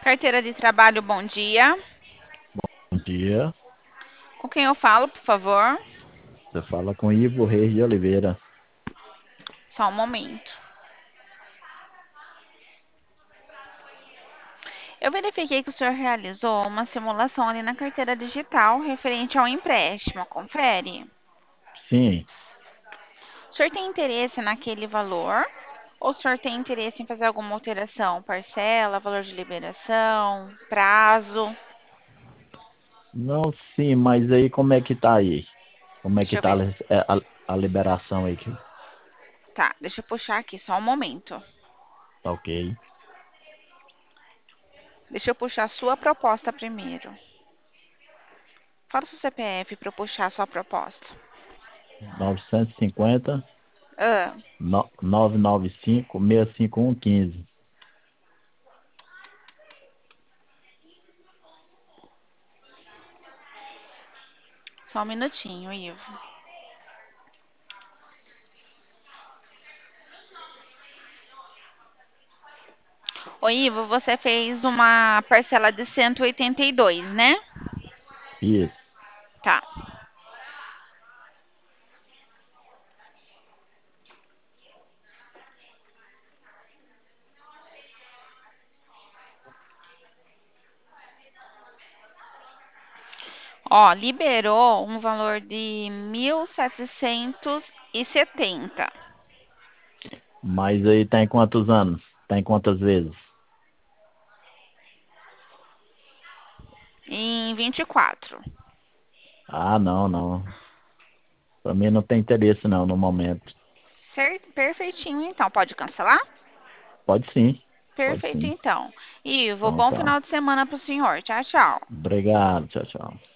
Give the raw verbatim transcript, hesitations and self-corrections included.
Carteira de trabalho, bom dia. Bom dia, Com quem eu falo, por favor? você fala com Ivo Reis de Oliveira. Só um momento. Eu verifiquei que o senhor realizou uma simulação ali na carteira digital referente ao empréstimo. Confere. Sim, O senhor tem interesse naquele valor? Ou o senhor tem interesse em fazer alguma alteração? Parcela, valor de liberação, prazo? não, sim, mas aí como é que tá aí? Como é que Deixa eu tá ver. a, a, a liberação aí? que- Tá, deixa eu puxar aqui, só um momento. Tá ok. Deixa eu puxar a sua proposta primeiro. Fala o seu C P F para eu puxar a sua proposta. novecentos e cinquenta, Ah, no- novecentos e noventa e cinco, seiscentos e cinquenta e um, quinze. só um minutinho, Ivo. Ô, Ivo, você fez uma parcela de cento e oitenta e dois, né? Isso. Tá. Ó, liberou um valor de mil setecentos e setenta Mas aí tá em quantos anos? Tá em quantas vezes? em vinte e quatro. Ah, não, não. Pra mim não tem interesse não no momento. Certo? Perfeitinho, então. Pode cancelar? Pode sim, pode Perfeito, sim. então. Ivo, Então bom tá. final de semana pro senhor. Tchau, tchau. Obrigado, tchau, tchau.